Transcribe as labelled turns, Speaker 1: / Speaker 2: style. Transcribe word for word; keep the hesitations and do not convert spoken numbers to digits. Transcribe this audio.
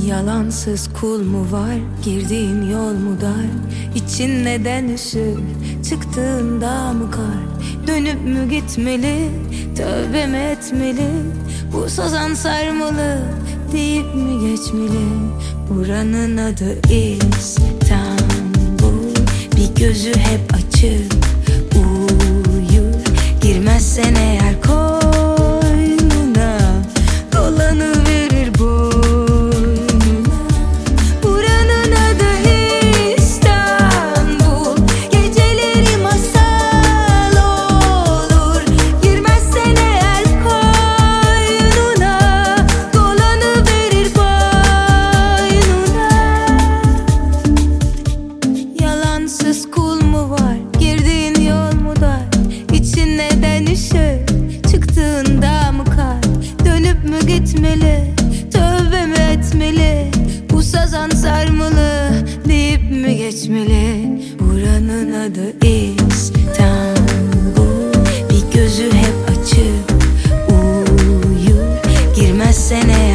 Speaker 1: Yalansız kul mu var, girdiğin yol mu dar? İçin neden üşür, çıktığında mı kar? Dönüp mü gitmeli, tövbe mi etmeli? Bu sazan sarmalı, deyip mi geçmeli? Buranın adı İstanbul. Bir gözü hep açık, uyur. Girmezsen eğer koynuna, dolanıverir boynuna. Buranın adı İstanbul. Geceleri masal olur. Girmezsen eğer koynuna, dolanıverir boynuna. Yalansız kul mu var, girdiğin yol mu dar? İçin neden üşür, çıktığında mı kar? Dönüp mü gitmeli, tövbe mi etmeli? Bu sazan sarmalı, deyip mi geçmeli? Buranın adı İstanbul. Bir gözü hep açık, uyur. Girmezsen eğer